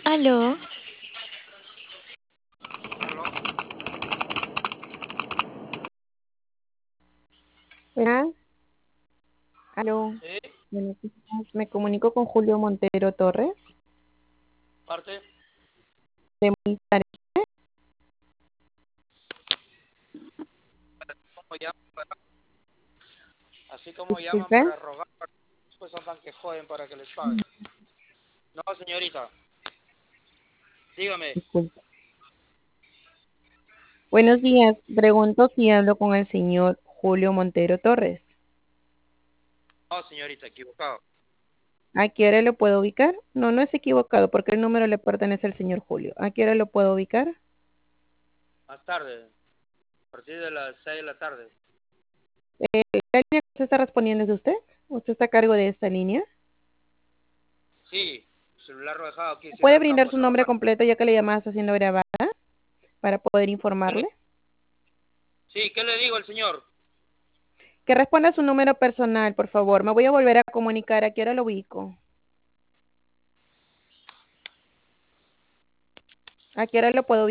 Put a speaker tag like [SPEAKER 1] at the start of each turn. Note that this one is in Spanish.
[SPEAKER 1] Aló,
[SPEAKER 2] ¿Aló?
[SPEAKER 3] Buenas, aló,
[SPEAKER 2] Sí,
[SPEAKER 3] buenos días. Me comunico con Julio Montero Torres
[SPEAKER 2] parte.
[SPEAKER 3] de Movistar.
[SPEAKER 2] Como así como llaman
[SPEAKER 3] Disculpe,
[SPEAKER 2] para rogar, pues andan que joden para que les paguen. No, señorita, dígame.
[SPEAKER 3] disculpe. Buenos días. Pregunto si hablo con el señor Julio Montero Torres.
[SPEAKER 2] No, señorita, equivocado.
[SPEAKER 3] ¿A qué hora lo puedo ubicar? No, no es equivocado porque el número le pertenece al señor Julio. ¿A qué hora lo puedo ubicar?
[SPEAKER 2] Más tarde, a partir de las 6 de la tarde.
[SPEAKER 3] ¿La línea que usted está respondiendo es de usted? ¿Usted está a cargo de esta línea?
[SPEAKER 2] Sí, celular lo he dejado aquí cerca
[SPEAKER 3] ¿Puede
[SPEAKER 2] del
[SPEAKER 3] brindar
[SPEAKER 2] campo a
[SPEAKER 3] su nombre
[SPEAKER 2] trabajar.
[SPEAKER 3] completo ya que la llamada está siendo grabada para poder
[SPEAKER 2] ¿Qué
[SPEAKER 3] informarle?
[SPEAKER 2] Sí, ¿qué le digo al señor?
[SPEAKER 3] Que responda a su número personal, por favor. Me voy a volver a comunicar. ¿A qué hora lo ubico? ¿A qué hora lo puedo